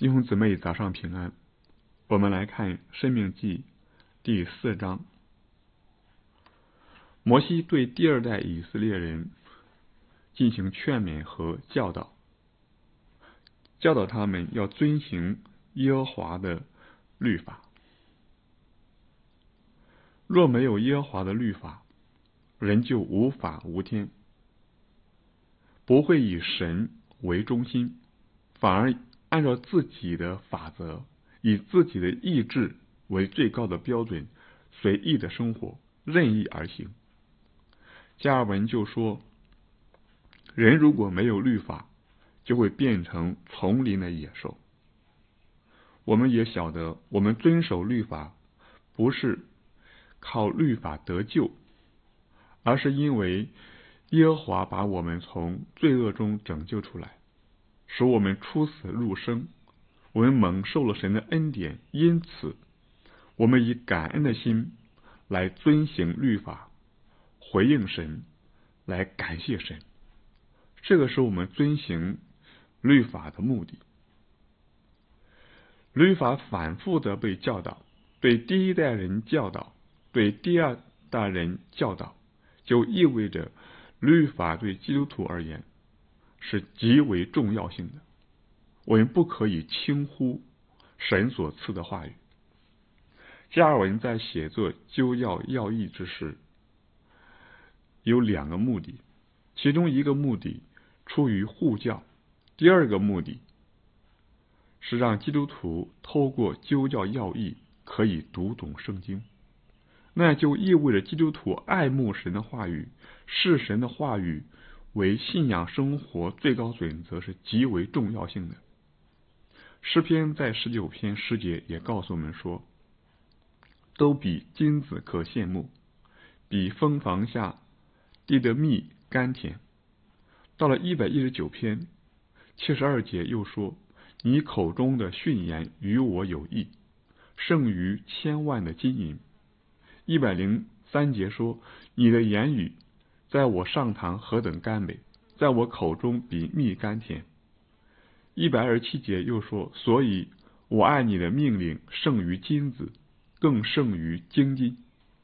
弟兄姊妹，早上平安。我们来看《申命记》第4章。摩西对第二代以色列人进行劝勉和教导，教导他们要遵行耶和华的律法。若没有耶和华的律法，人就无法无天，不会以神为中心，反而按照自己的法则，以自己的意志为最高的标准，随意的生活，任意而行。加尔文就说，人如果没有律法，就会变成丛林的野兽。我们也晓得，我们遵守律法不是靠律法得救，而是因为耶和华把我们从罪恶中拯救出来，使我们出死入生，我们蒙受了神的恩典，因此我们以感恩的心来遵行律法，回应神，来感谢神。这个是我们遵行律法的目的。律法反复的被教导，对第一代人教导，对第二代人教导，就意味着律法对基督徒而言是极为重要性的。我们不可以轻忽神所赐的话语。加尔文在写作旧教要义之时，有2个目的，其中一个目的出于护教，第二个目的是让基督徒透过旧教要义可以读懂圣经。那就意味着基督徒爱慕神的话语，视神的话语为信仰生活最高准则，是极为重要性的。诗篇在19篇10节也告诉我们说，都比金子可羡慕，比蜂房下滴的蜜甘甜。到了119篇72节又说，你口中的训言与我有益，胜于千万的金银。103节说，你的言语在我上膛何等甘美，在我口中比蜜甘甜。127节又说，所以我爱你的命令胜于金子，更胜于精金。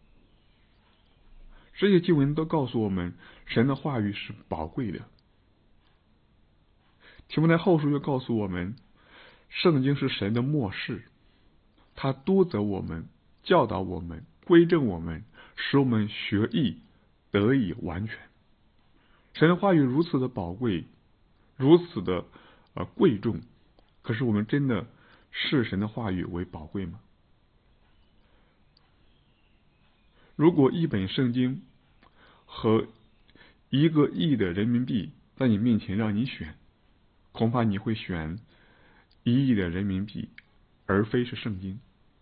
这些经文都告诉我们，神的话语是宝贵的。提摩太后书又告诉我们，圣经是神的默示，他督责我们，教导我们，规正我们，使我们学艺得以完全。神的话语如此的宝贵，如此的贵重，可是我们真的视神的话语为宝贵吗？如果一本圣经和1个亿的人民币在你面前让你选，恐怕你会选1亿的人民币，而非是圣经。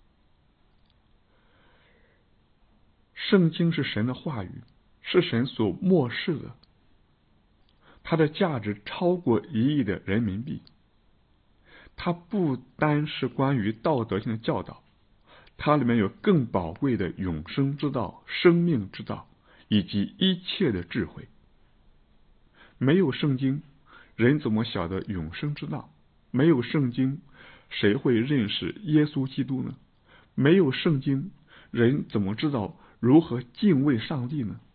圣经是神的话语，是神所默示的，它的价值超过1亿的人民币。它不单是关于道德性的教导，它里面有更宝贵的永生之道、生命之道，以及一切的智慧。没有圣经，人怎么晓得永生之道？没有圣经，谁会认识耶稣基督呢？没有圣经，人怎么知道如何敬畏上帝呢？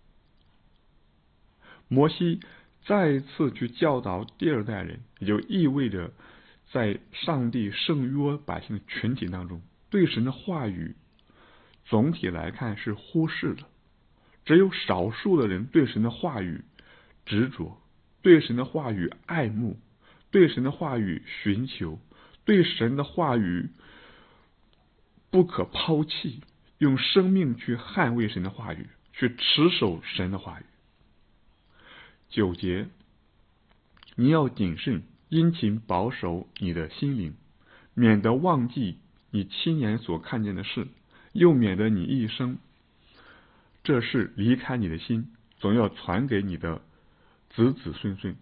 摩西再一次去教导第二代人，也就意味着在上帝圣约百姓群体当中，对神的话语总体来看是忽视的，只有少数的人对神的话语执着，对神的话语爱慕，对神的话语寻求，对神的话语不可抛弃，用生命去捍卫神的话语，去持守神的话语。9节，你要谨慎，殷勤保守你的心灵，免得忘记你亲眼所看见的事，又免得你一生这事离开你的心，总要传给你的子子孙孙。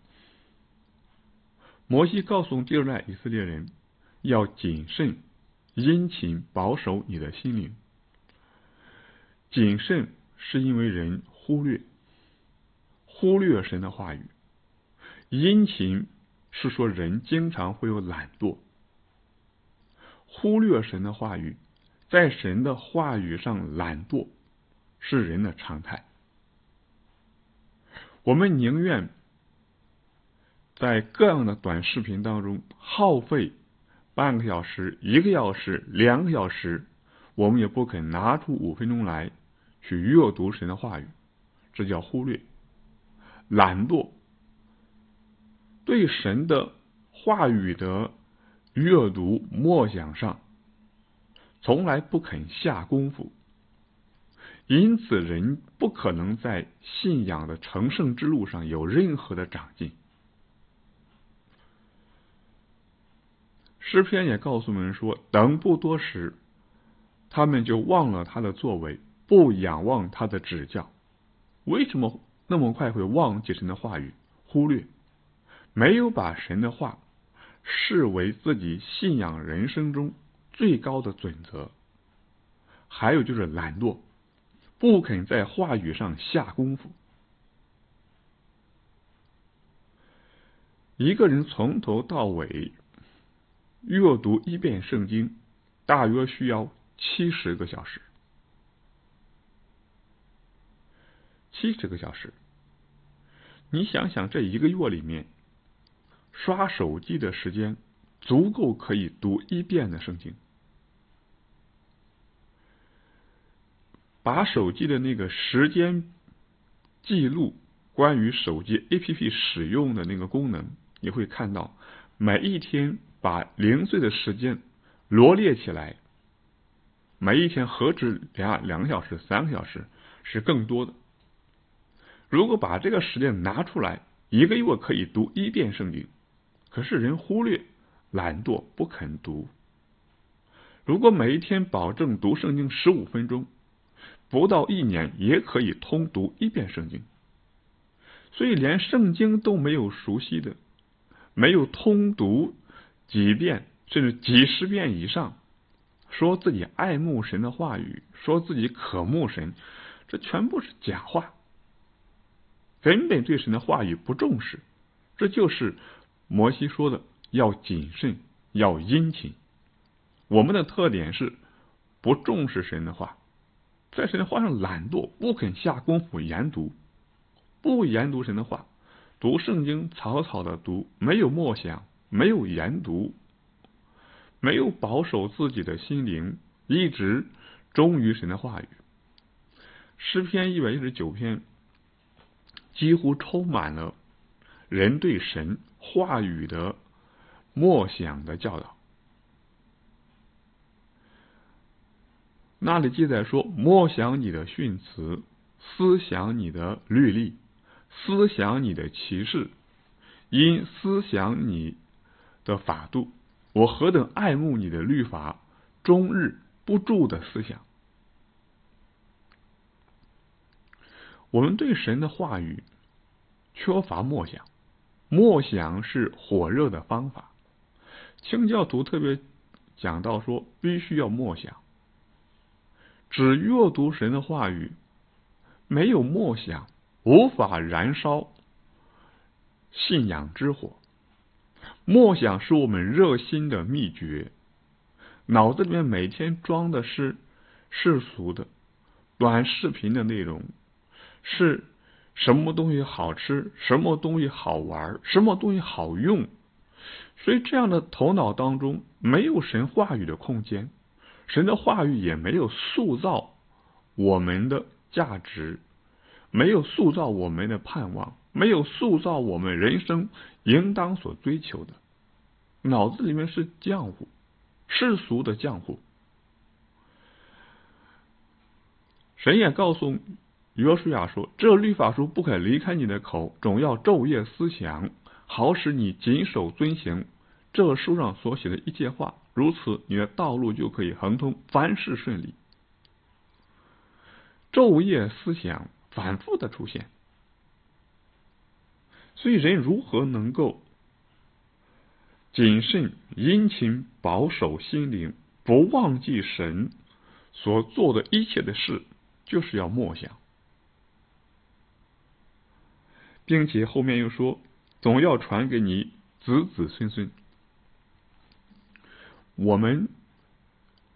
摩西告诉第二代以色列人，要谨慎殷勤保守你的心灵。谨慎是因为人忽略神的话语，殷勤是说人经常会有懒惰， 忽略神的话语，在神的话语上懒惰，是人的常态。我们宁愿在各样的短视频当中耗费半个小时、1个小时、2个小时，我们也不肯拿出5分钟来去阅读神的话语，这叫忽略、懒惰。对神的话语的阅读默想上从来不肯下功夫，因此人不可能在信仰的成圣之路上有任何的长进。诗篇也告诉我们说，等不多时，他们就忘了他的作为，不仰望他的指教。为什么那么快会忘记神的话语，忽略，没有把神的话视为自己信仰人生中最高的准则？还有就是懒惰，不肯在话语上下功夫。一个人从头到尾阅读一遍圣经，大约需要70个小时。70个小时，你想想，这1个月里面，刷手机的时间足够可以读1遍的圣经。把手机的那个时间记录关于手机 APP 使用的那个功能，你会看到每一天把零碎的时间罗列起来，每一天何止2个小时、3个小时，是更多的。如果把这个时间拿出来，1个月可以读1遍圣经，可是人忽略、懒惰，不肯读。如果每一天保证读圣经15分钟，不到1年也可以通读1遍圣经。所以连圣经都没有熟悉的，没有通读几遍甚至几十遍以上，说自己爱慕神的话语，说自己渴慕神，这全部是假话，根本对神的话语不重视。这就是摩西说的，要谨慎，要殷勤。我们的特点是不重视神的话，在神的话上懒惰，不肯下功夫研读，不研读神的话，读圣经草草的读，没有默想，没有研读，没有保守自己的心灵，一直忠于神的话语。诗篇119篇几乎充满了人对神话语的默想的教导。那里记载说，默想你的训词，思想你的律例，思想你的启示，因思想你的法度，我何等爱慕你的律法，终日不住的思想。我们对神的话语缺乏默想，默想是火热的方法。清教徒特别讲到说，必须要默想。只阅读神的话语，没有默想，无法燃烧信仰之火。默想是我们热心的秘诀。脑子里面每天装的是世俗的短视频的内容，是什么东西好吃，什么东西好玩，什么东西好用，所以这样的头脑当中没有神话语的空间，神的话语也没有塑造我们的价值，没有塑造我们的盼望，没有塑造我们人生应当所追求的。脑子里面是浆糊，世俗的浆糊。神也告诉约书亚说，这律法书不可离开你的口，总要昼夜思想，好使你谨守遵行这书上所写的一切话，如此你的道路就可以亨通，凡事顺利。昼夜思想反复的出现，所以人如何能够谨慎殷勤保守心灵，不忘记神所做的一切的事，就是要默想。并且后面又说，总要传给你子子孙孙。我们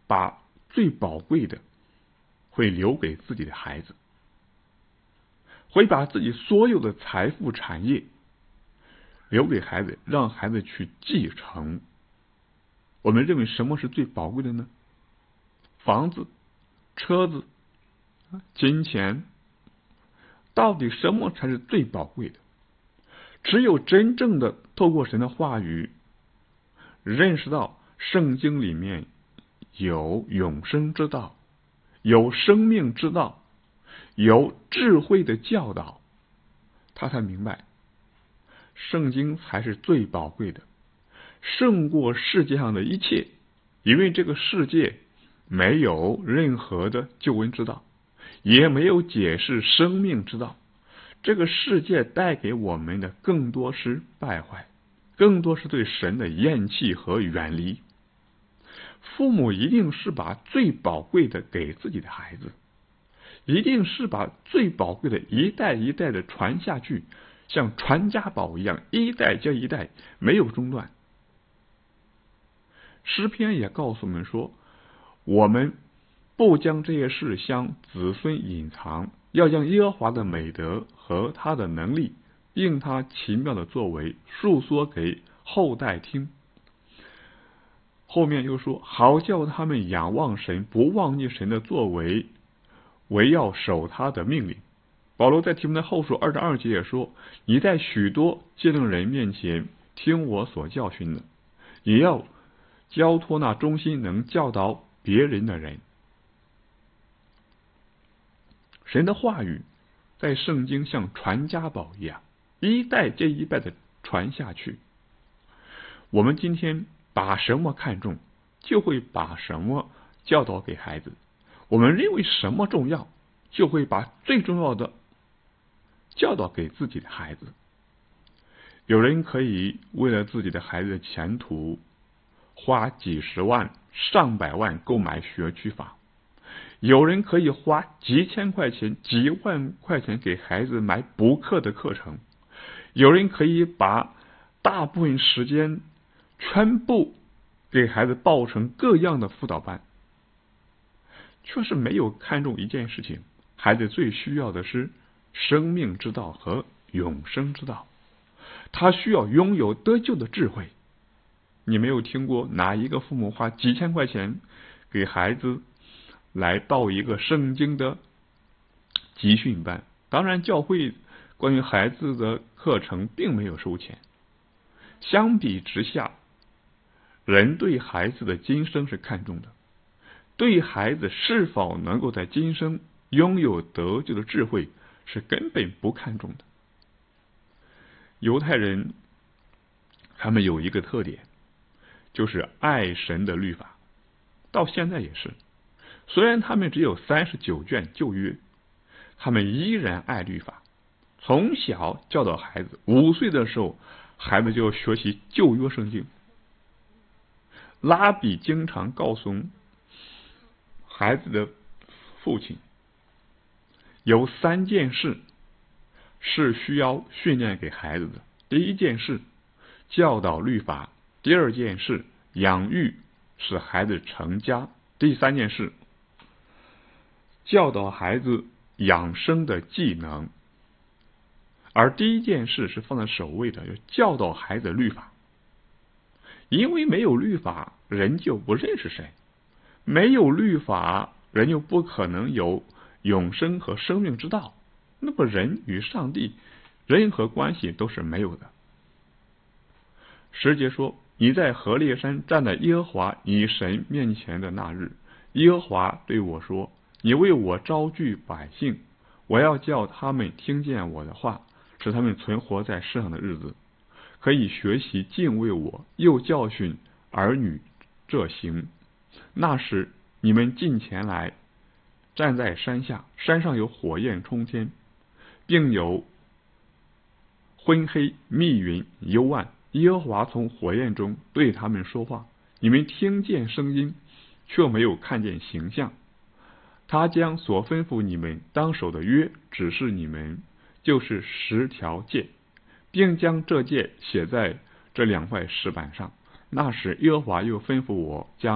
把最宝贵的会留给自己的孩子，会把自己所有的财富产业留给孩子，让孩子去继承。我们认为什么是最宝贵的呢？房子、车子、金钱，到底什么才是最宝贵的？只有真正的透过神的话语，认识到圣经里面有永生之道，有生命之道，有智慧的教导，他才明白圣经才是最宝贵的，胜过世界上的一切。因为这个世界没有任何的救恩之道，也没有解释生命之道。这个世界带给我们的更多是败坏，更多是对神的厌弃和远离。父母一定是把最宝贵的给自己的孩子，一定是把最宝贵的一代一代的传下去，像传家宝一样，一代接一代，没有中断。诗篇也告诉我们说，我们不将这些事向子孙隐藏，要将耶和华的美德和他的能力，并他奇妙的作为述说给后代听。后面又说，好叫他们仰望神，不忘记神的作为，唯要守他的命令。保罗在提摩太后书2章2节也说，你在许多见证人面前听我所教训的，也要交托那忠心能教导别人的人。神的话语在圣经像传家宝一样，一代接一代的传下去。我们今天把什么看重，就会把什么教导给孩子。我们认为什么重要，就会把最重要的教导给自己的孩子。有人可以为了自己的孩子的前途，花几十万、上百万购买学区房；有人可以花几千块钱、几万块钱给孩子买补课的课程；有人可以把大部分时间全部给孩子报成各样的辅导班，却是没有看重一件事情：孩子最需要的是生命之道和永生之道，他需要拥有得救的智慧。你没有听过哪一个父母花几千块钱给孩子来报一个圣经的集训班？当然，教会关于孩子的课程并没有收钱。相比之下，人对孩子的今生是看重的，对孩子是否能够在今生拥有得救的智慧是根本不看重的。犹太人他们有一个特点，就是爱神的律法，到现在也是。虽然他们只有39卷旧约，他们依然爱律法。从小教导孩子，5岁的时候，孩子就学习旧约圣经。拉比经常告诉孩子的父亲，有3件事是需要训练给孩子的。第一件事，教导律法；第二件事，养育使孩子成家；第三件事，教导孩子养生的技能。而第一件事是放在首位的，就是教导孩子律法。因为没有律法，人就不认识神；没有律法，人就不可能有永生和生命之道。那么人与上帝任何关系都是没有的。10节说，你在何烈山站在耶和华你神面前的那日，耶和华对我说，你为我招聚百姓，我要叫他们听见我的话，使他们存活在世上的日子，可以学习敬畏我，又教训儿女这行。那时你们近前来，站在山下，山上有火焰冲天，并有昏黑密云幽暗。耶和华从火焰中对他们说话，你们听见声音，却没有看见形象。他将所吩咐你们当守的约指示你们，就是10条诫，并将这诫写在这2块石板上。那时耶和华又吩咐我将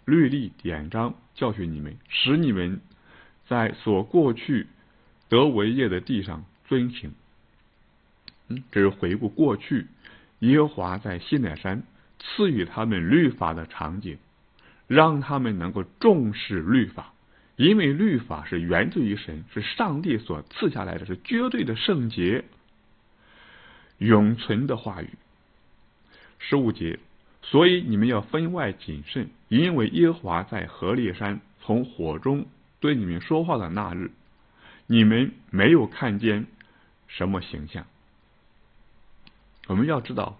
律例典章教训你们，使你们在所过去得为业的地上遵行。这是回顾过去耶和华在西乃山赐予他们律法的场景，让他们能够重视律法，因为律法是源自于神，是上帝所赐下来的，是绝对的圣洁永存的话语。15节，所以你们要分外谨慎，因为耶和华在何烈山从火中对你们说话的那日，你们没有看见什么形象。我们要知道，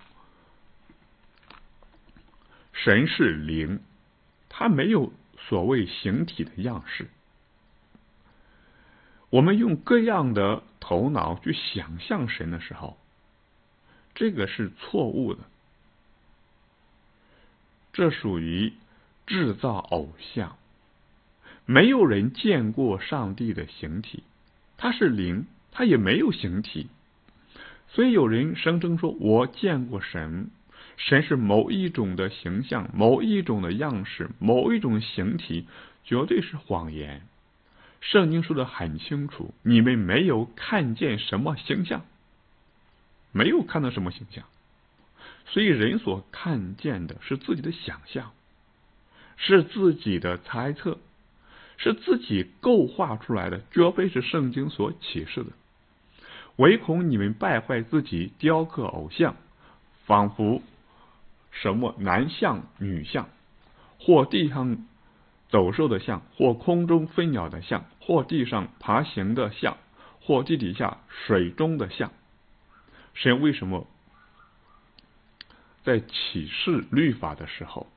神是灵，他没有所谓形体的样式。我们用各样的头脑去想象神的时候，这个是错误的，这属于制造偶像。没有人见过上帝的形体，他是灵，他也没有形体。所以有人声称说我见过神，神是某一种的形象，某一种的样式，某一种形体，绝对是谎言。圣经说的很清楚，你们没有看见什么形象，没有看到什么形象。所以人所看见的是自己的想象，是自己的猜测，是自己构画出来的，绝非是圣经所启示的。唯恐你们败坏自己，雕刻偶像，仿佛什么男像女像，或地上走兽的像，或空中飞鸟的像，或地上爬行的像，或地底下水中的像。神为什么在启示律法的时候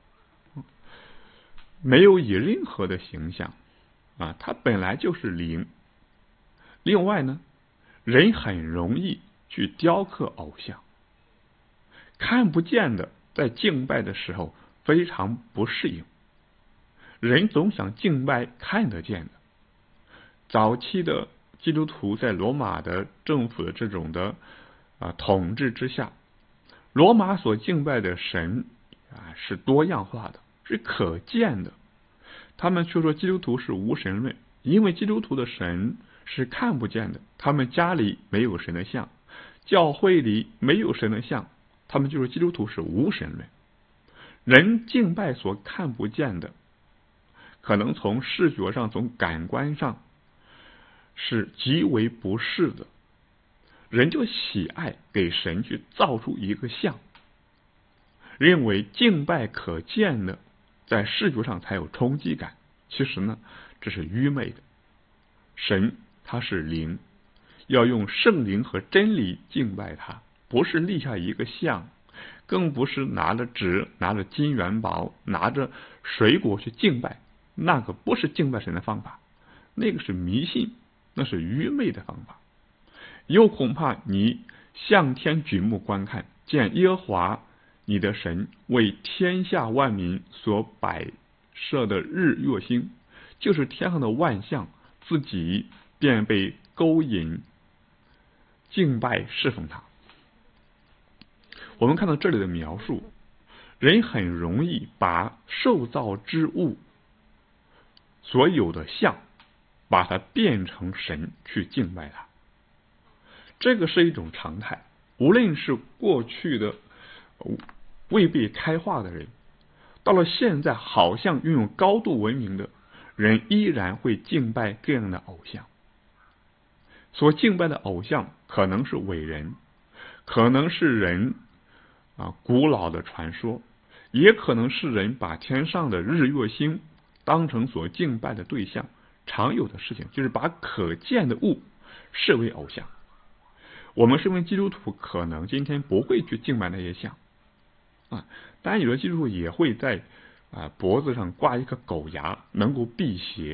没有以任何的形象它本来就是灵。另外呢，人很容易去雕刻偶像，看不见的在敬拜的时候非常不适应。人总想敬拜看得见的。早期的基督徒在罗马的政府的这种的统治之下，罗马所敬拜的神是多样化的，是可见的。他们却说基督徒是无神论，因为基督徒的神是看不见的，他们家里没有神的像，教会里没有神的像，他们就说基督徒是无神论。人敬拜所看不见的，可能从视觉上从感官上是极为不适的，人就喜爱给神去造出一个像，认为敬拜可见的在视觉上才有冲击感。其实呢，这是愚昧的。神他是灵，要用圣灵和真理敬拜他，不是立下一个像，更不是拿着纸拿着金元宝拿着水果去敬拜，那个不是敬拜神的方法，那个是迷信，那是愚昧的方法。又恐怕你向天举目观看，见耶和华你的神为天下万民所摆设的日月星，就是天上的万象，自己便被勾引敬拜侍奉他。我们看到这里的描述，人很容易把受造之物所有的像把它变成神去敬拜它，这个是一种常态。无论是过去的未被开化的人，到了现在好像拥有高度文明的人，依然会敬拜各样的偶像。所敬拜的偶像可能是伟人，可能是人古老的传说，也可能是人把天上的日月星当成所敬拜的对象。常有的事情就是把可见的物视为偶像。我们身为基督徒可能今天不会去敬拜那些像当然有的基督徒也会在脖子上挂一颗狗牙，能够辟邪。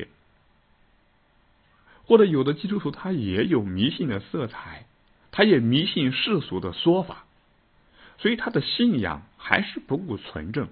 或者有的基督徒他也有迷信的色彩，他也迷信世俗的说法，所以他的信仰还是不够纯正。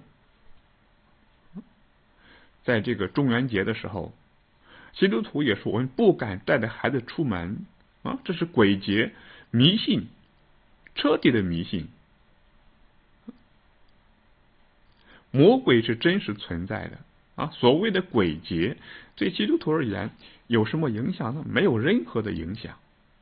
在这个中元节的时候，基督徒也说我们不敢带着孩子出门这是诡节迷信，彻底的迷信。魔鬼是真实存在的， 所谓的鬼节对基督徒而言有什么影响呢？没有任何的影响。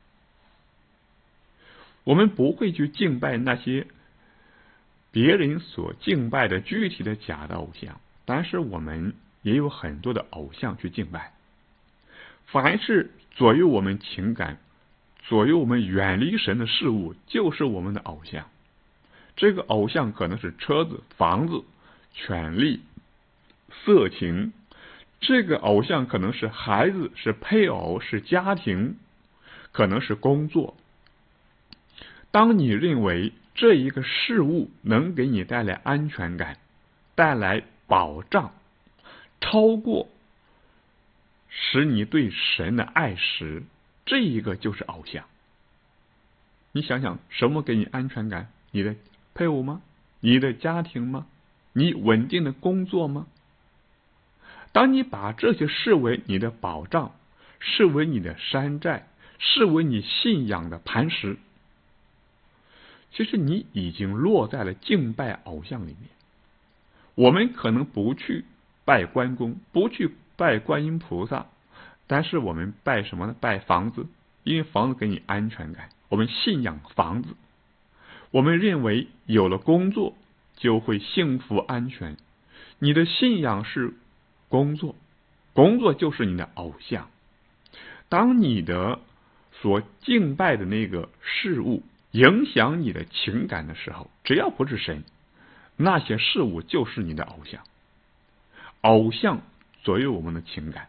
我们不会去敬拜那些别人所敬拜的具体的假的偶像，但是我们也有很多的偶像去敬拜。凡是左右我们情感、左右我们远离神的事物，就是我们的偶像。这个偶像可能是车子、房子、权力、色情，这个偶像可能是孩子、是配偶、是家庭，可能是工作。当你认为这一个事物能给你带来安全感、带来保障，超过使你对神的爱时，这一个就是偶像。你想想，什么给你安全感？你的配偶吗？你的家庭吗？你稳定的工作吗？当你把这些视为你的保障，视为你的山寨，视为你信仰的磐石，其实你已经落在了敬拜偶像里面。我们可能不去拜关公，不去拜观音菩萨，但是我们拜什么呢？拜房子，因为房子给你安全感，我们信仰房子。我们认为有了工作就会幸福安全，你的信仰是工作，工作就是你的偶像。当你的所敬拜的那个事物影响你的情感的时候，只要不是神，那些事物就是你的偶像。偶像左右我们的情感，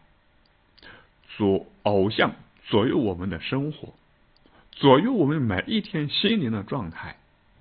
偶像左右我们的生活，左右我们每一天心灵的状态。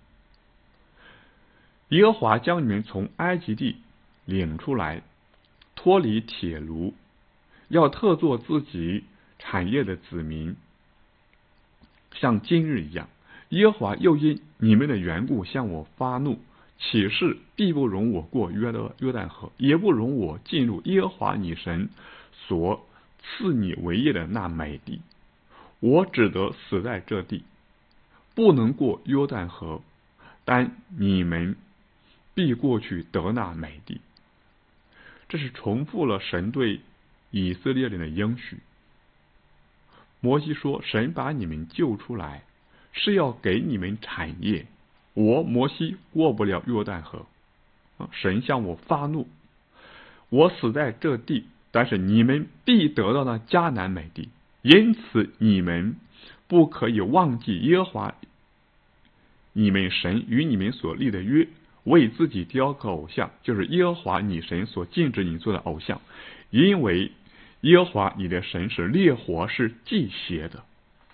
耶和华将你们从埃及地领出来，脱离铁炉，要特作自己产业的子民，像今日一样。耶和华又因你们的缘故向我发怒，起誓必不容我过约旦河，也不容我进入耶和华你神所赐你为业的那美地。我只得死在这地，不能过约旦河，但你们必过去得那美地。这是重复了神对以色列人的应许。摩西说，神把你们救出来是要给你们产业，我摩西过不了约旦河，神向我发怒，我死在这地，但是你们必得到那迦南美地。因此你们不可以忘记耶和华你们神与你们所立的约，为自己雕刻偶像，就是耶和华你神所禁止你做的偶像，因为耶和华你的神是烈火，是忌邪的。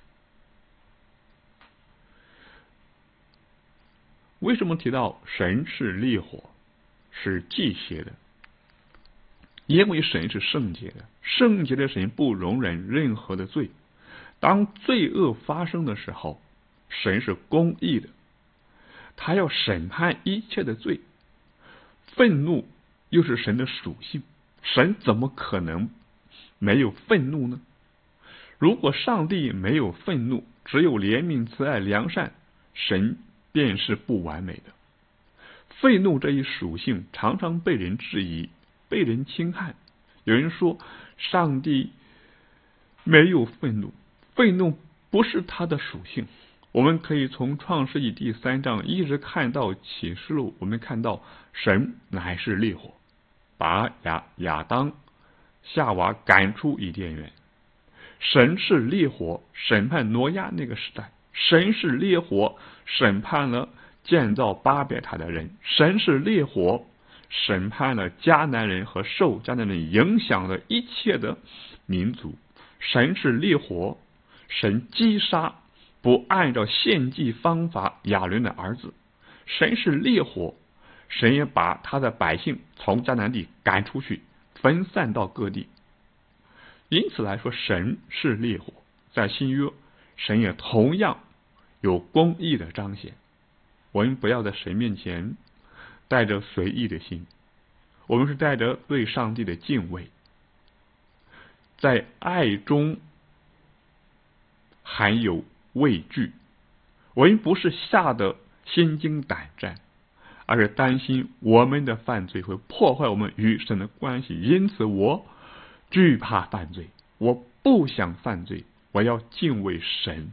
为什么提到神是烈火，是忌邪的？因为神是圣洁的，圣洁的神不容忍任何的罪。当罪恶发生的时候，神是公义的，他要审判一切的罪。愤怒又是神的属性，神怎么可能没有愤怒呢？如果上帝没有愤怒，只有怜悯、慈爱、良善，神便是不完美的。愤怒这一属性常常被人质疑，被人轻看。有人说上帝没有愤怒，愤怒不是他的属性。我们可以从创世纪第3章一直看到启示录，我们看到神乃是烈火，把亚当夏娃赶出伊甸园。神是烈火，审判挪亚那个时代；神是烈火，审判了建造巴别塔的人；神是烈火，审判了迦南人和受迦南人影响的一切的民族；神是烈火，神击杀不按照献祭方法亚伦的儿子；神是烈火，神也把他的百姓从迦南地赶出去，分散到各地。因此来说，神是烈火。在新约，神也同样有公义的彰显。我们不要在神面前带着随意的心，我们是带着对上帝的敬畏，在爱中含有畏惧。我们不是吓得心惊胆战， 而是担心我们的犯罪会破坏我们与神的关系，因此我惧怕犯罪，我不想犯罪，我要敬畏神。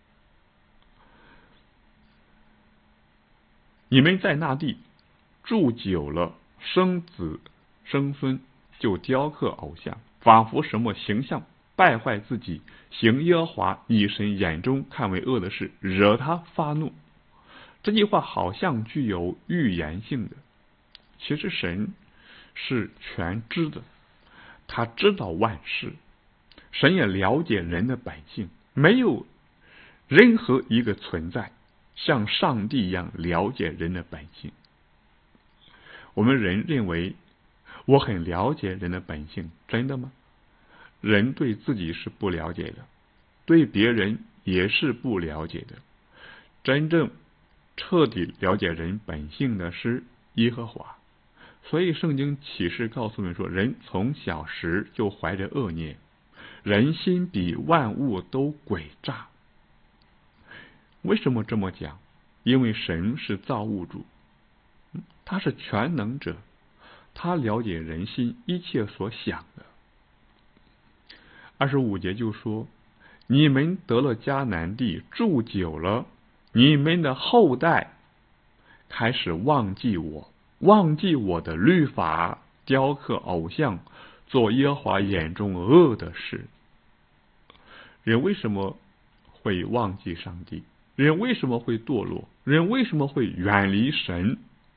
你们在那地住久了，生子生孙，就雕刻偶像，仿佛什么形象，败坏自己，行耶和华以神眼中看为恶的事，惹他发怒。这句话好像具有预言性的，其实神是全知的，他知道万事，神也了解人的本性，没有任何一个存在像上帝一样了解人的本性。我们人认为我很了解人的本性，真的吗？人对自己是不了解的，对别人也是不了解的。真正彻底了解人本性的是耶和华。所以圣经启示告诉我们说，人从小时就怀着恶念，人心比万物都诡诈。为什么这么讲？因为神是造物主，他是全能者，他了解人心一切所想的。25节就说，你们得了迦南地，住久了，你们的后代开始忘记我，忘记我的律法，雕刻偶像，做耶和华眼中恶的事。人为什么会忘记上帝？人为什么会堕落？人为什么会远离神？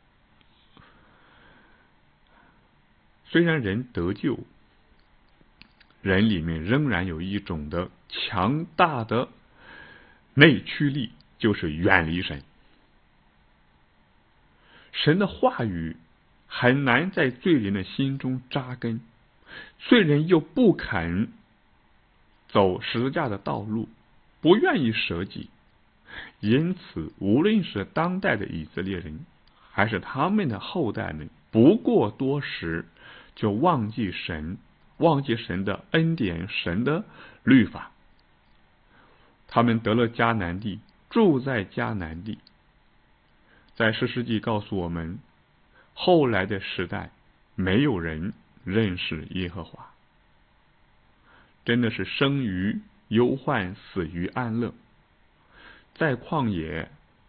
虽然人得救，人里面仍然有一种的强大的内驱力，就是远离神。神的话语很难在罪人的心中扎根，罪人又不肯走十字架的道路，不愿意舍己，因此无论是当代的以色列人，还是他们的后代们，不过多时就忘记神，忘记神的恩典，神的律法。他们得了迦南地，住在迦南地。在士师记告诉我们，后来的时代没有人认识耶和华，真的是生于忧患，死于安乐。在旷野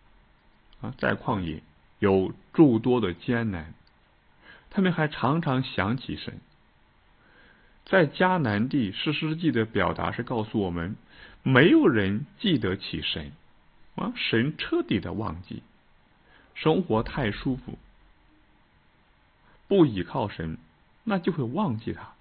有诸多的艰难，他们还常常想起神。在迦南地，士师记的表达是告诉我们，没有人记得起神，神彻底的忘记，生活太舒服，不依靠神，那就会忘记他。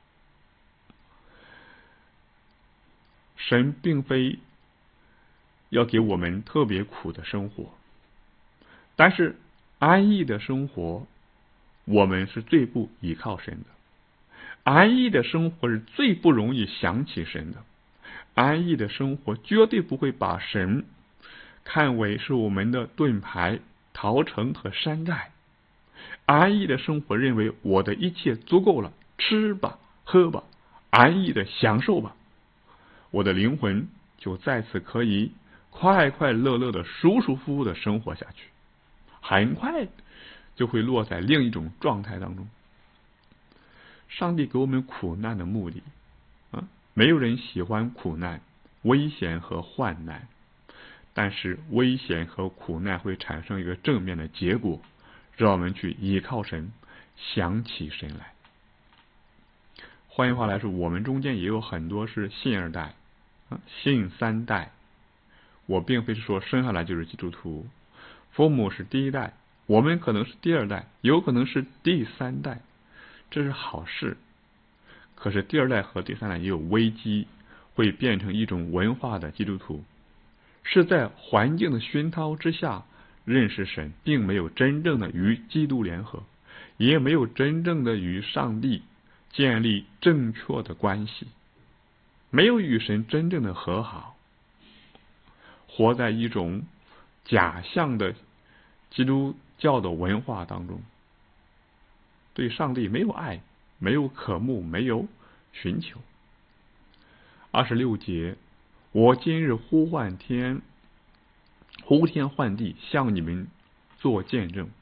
神并非要给我们特别苦的生活，但是安逸的生活，我们是最不依靠神的。安逸的生活是最不容易想起神的。安逸的生活绝对不会把神看为是我们的盾牌、逃城和山寨。安逸的生活认为我的一切足够了，吃吧喝吧，安逸的享受吧，我的灵魂就再次可以快快乐乐的舒舒服服的生活下去，很快就会落在另一种状态当中。上帝给我们苦难的目的，没有人喜欢苦难、危险和患难，但是危险和苦难会产生一个正面的结果，让我们去依靠神，想起神来。换句话来说，我们中间也有很多是信二代、信三代。我并非是说生下来就是基督徒，父母是第一代，我们可能是第二代，有可能是第三代，这是好事。可是第二代和第三代也有危机，会变成一种文化的基督徒，是在环境的熏陶之下认识神，并没有真正的与基督联合，也没有真正的与上帝建立正确的关系，没有与神真正的和好，活在一种假象的基督教的文化当中，对上帝没有爱，没有渴慕，没有寻求。26节，我今日呼天唤地，向你们做见证，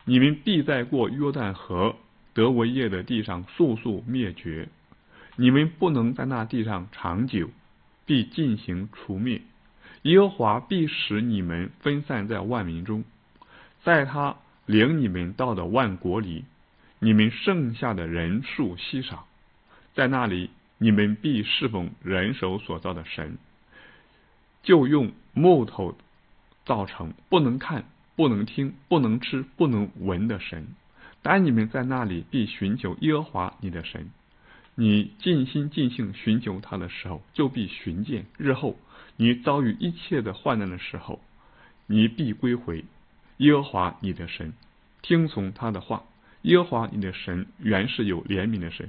你们必在过约旦河得为业的地上速速灭绝，你们不能在那地上长久，必进行除灭。耶和华必使你们分散在万民中，在他领你们到的万国里，你们剩下的人数稀少，在那里你们必侍奉人手所造的神，就用木头造成不能看、不能听、不能吃、不能闻的神。但你们在那里必寻求耶和华你的神，你尽心尽性寻求他的时候，就必寻见。日后你遭遇一切的患难的时候，你必归回耶和华你的神，听从他的话。耶和华你的神原是有怜悯的神，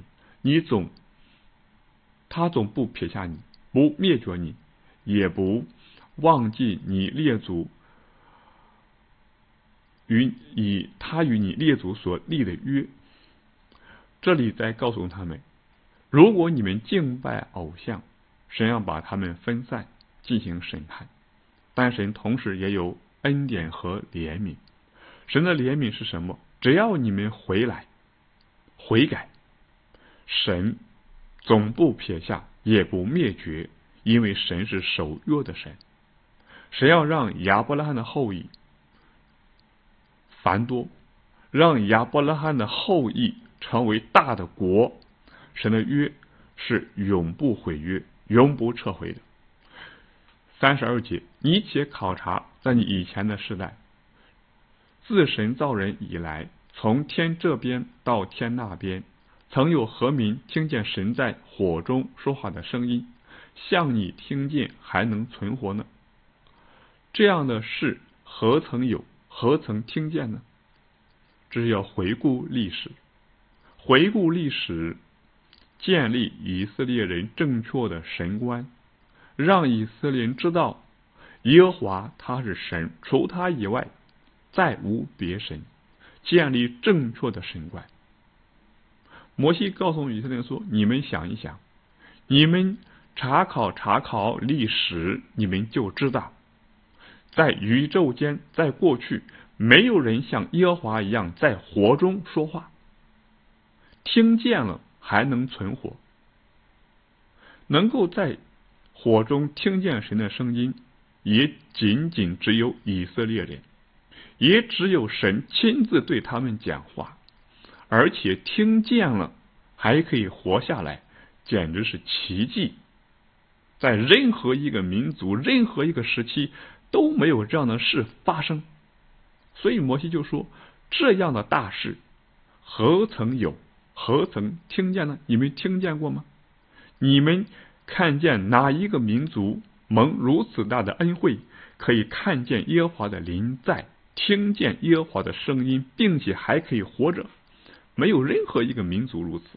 他总不撇下你，不灭绝你，也不忘记你列祖他与你列祖所立的约。这里在告诉他们，如果你们敬拜偶像，神要把他们分散进行审判，但神同时也有恩典和怜悯。神的怜悯是什么？只要你们回来悔改，神总不撇下，也不灭绝，因为神是守约的神。神要让亚伯拉罕的后裔繁多，让亚伯拉罕的后裔成为大的国。神的约是永不毁约，永不撤回的。32节，你且考察在你以前的世代，自神造人以来，从天这边到天那边，曾有何民听见神在火中说话的声音，像你听见还能存活呢？这样的事何曾有，何曾听见呢？这是要回顾历史，回顾历史，建立以色列人正确的神观，让以色列人知道耶和华他是神，除他以外再无别神，建立正确的神观。摩西告诉以色列人说，你们想一想，你们查考历史，你们就知道在宇宙间，在过去没有人像耶和华一样在火中说话，听见了还能存活。能够在火中听见神的声音，也仅仅只有以色列人，也只有神亲自对他们讲话，而且听见了还可以活下来，简直是奇迹。在任何一个民族，任何一个时期都没有这样的事发生。所以摩西就说，这样的大事何曾有，何曾听见呢？你们听见过吗？你们看见哪一个民族蒙如此大的恩惠，可以看见耶和华的临在，听见耶和华的声音，并且还可以活着？没有任何一个民族如此。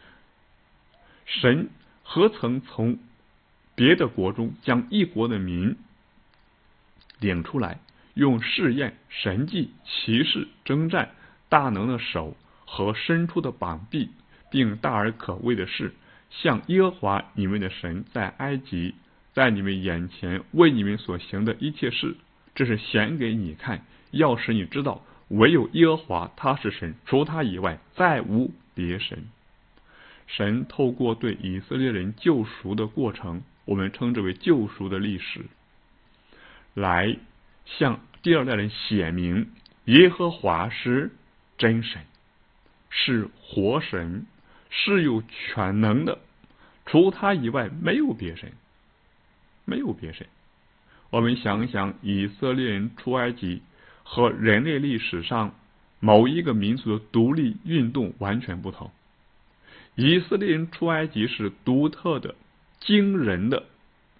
神何曾从别的国中将一国的民领出来，用试验、神迹、奇事、征战、大能的手和伸出的膀臂，并大而可畏的事，像耶和华你们的神在埃及，在你们眼前为你们所行的一切事，这是显给你看，要使你知道，唯有耶和华他是神，除他以外再无别神。神透过对以色列人救赎的过程，我们称之为救赎的历史，来向第二代人显明耶和华是真神，是活神，是有全能的，除他以外没有别神，没有别神。我们想一想，以色列人出埃及和人类历史上某一个民族的独立运动完全不同。以色列人出埃及是独特的、惊人的、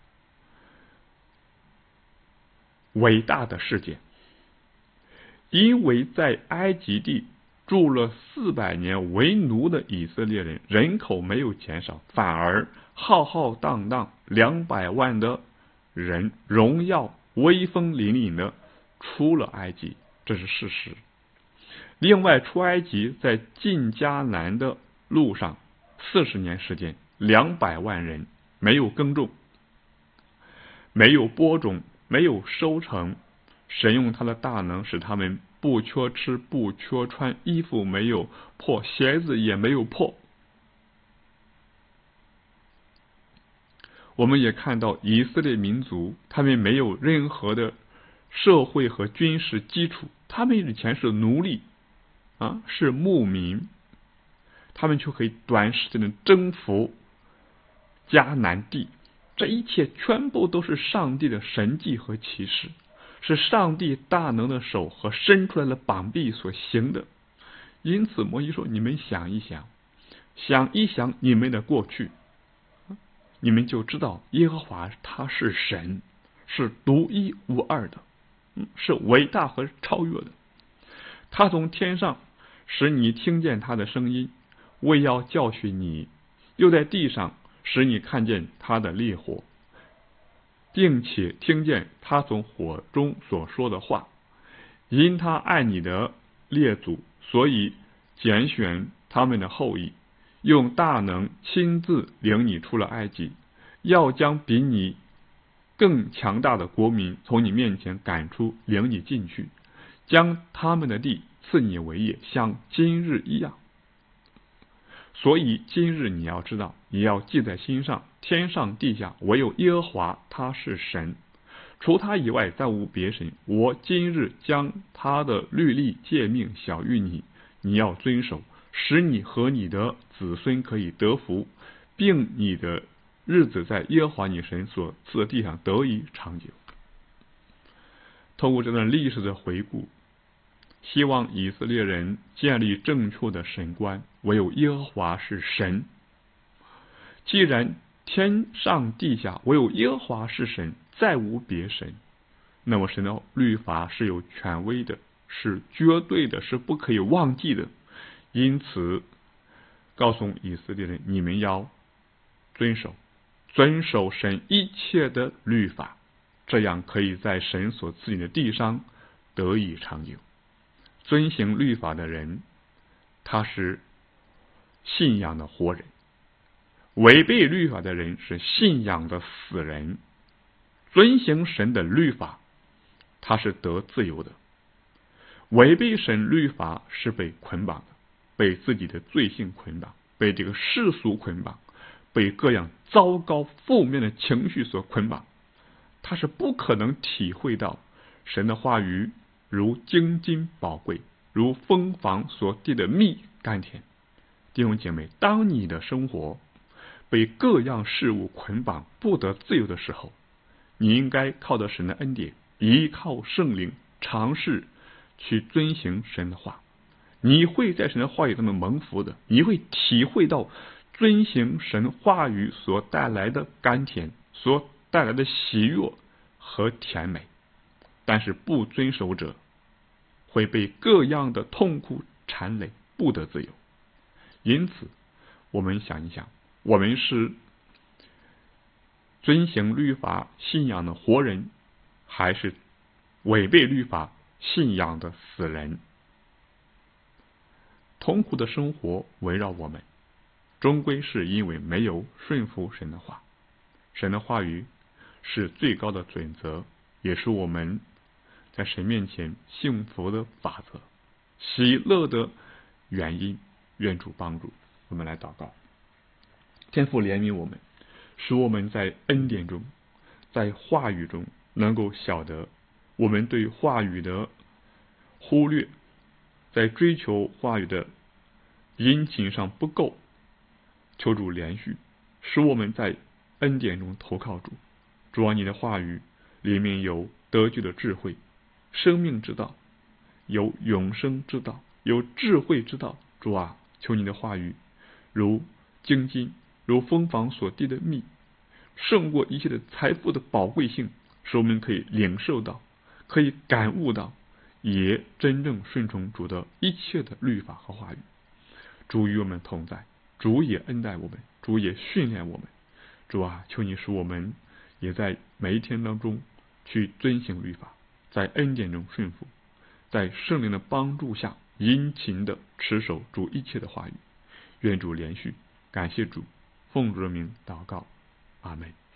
伟大的事件，因为在埃及地住了400年为奴的以色列人，人口没有减少，反而浩浩荡荡200万的人，荣耀威风凛凛的出了埃及，这是事实。另外，出埃及在进迦南的路上40年时间，200万人没有耕种，没有播种，没有收成，神用他的大能使他们不缺吃，不缺穿，衣服没有破，鞋子也没有破。我们也看到以色列民族，他们没有任何的社会和军事基础，他们以前是奴隶是牧民，他们就可以短时间的征服迦南地。这一切全部都是上帝的神迹和奇事，是上帝大能的手和伸出来的膀臂所行的。因此摩西说，你们想一想，想一想你们的过去，你们就知道耶和华他是神，是独一无二的，是伟大和超越的。他从天上使你听见他的声音，为要教训你，又在地上使你看见他的烈火，并且听见他从火中所说的话。因他爱你的列祖，所以拣选他们的后裔，用大能亲自领你出了埃及，要将比你更强大的国民从你面前赶出，领你进去，将他们的地赐你为业，像今日一样。所以今日你要知道，也要记在心上，天上地下唯有耶和华他是神，除他以外再无别神。我今日将他的律例诫命晓谕你，你要遵守，使你和你的子孙可以得福，并你的日子在耶和华你神所赐的地上得以长久。透过这段历史的回顾，希望以色列人建立正确的神观，唯有耶和华是神。既然天上地下唯有耶和华是神，再无别神，那么神的律法是有权威的，是绝对的，是不可以忘记的。因此告诉以色列人，你们要遵守神一切的律法，这样可以在神所赐你的地上得以长久。遵行律法的人，他是信仰的活人；违背律法的人是信仰的死人。遵行神的律法，他是得自由的；违背神律法是被捆绑的，被自己的罪性捆绑，被这个世俗捆绑，被各样糟糕负面的情绪所捆绑。他是不可能体会到神的话语如精金宝贵，如蜂房所滴的蜜甘甜。弟兄姐妹，当你的生活被各样事物捆绑，不得自由的时候，你应该靠着神的恩典，依靠圣灵，尝试去遵行神的话。你会在神的话语中蒙福的，你会体会到遵行神话语所带来的甘甜，所带来的喜悦和甜美。但是不遵守者会被各样的痛苦缠累，不得自由。因此我们想一想，我们是遵行律法信仰的活人，还是违背律法信仰的死人？痛苦的生活围绕我们，终归是因为没有顺服神的话。神的话语是最高的准则，也是我们在神面前幸福的法则，喜乐的原因。愿主帮助我们来祷告。天父怜悯我们，使我们在恩典中，在话语中能够晓得我们对话语的忽略，在追求话语的殷勤上不够。求主怜恤，使我们在恩典中投靠主。主啊，你的话语里面有得救的智慧，生命之道，有永生之道，有智慧之道。主啊，求你的话语如精金，如蜂房所滴的蜜，胜过一切的财富的宝贵性，使我们可以领受到，可以感悟到，也真正顺从主的一切的律法和话语。主与我们同在，主也恩待我们，主也训练我们。主啊，求你使我们也在每一天当中去遵行律法，在恩典中顺服，在圣灵的帮助下殷勤的持守主一切的话语。愿主怜恤，感谢主，奉主的名祷告，阿们。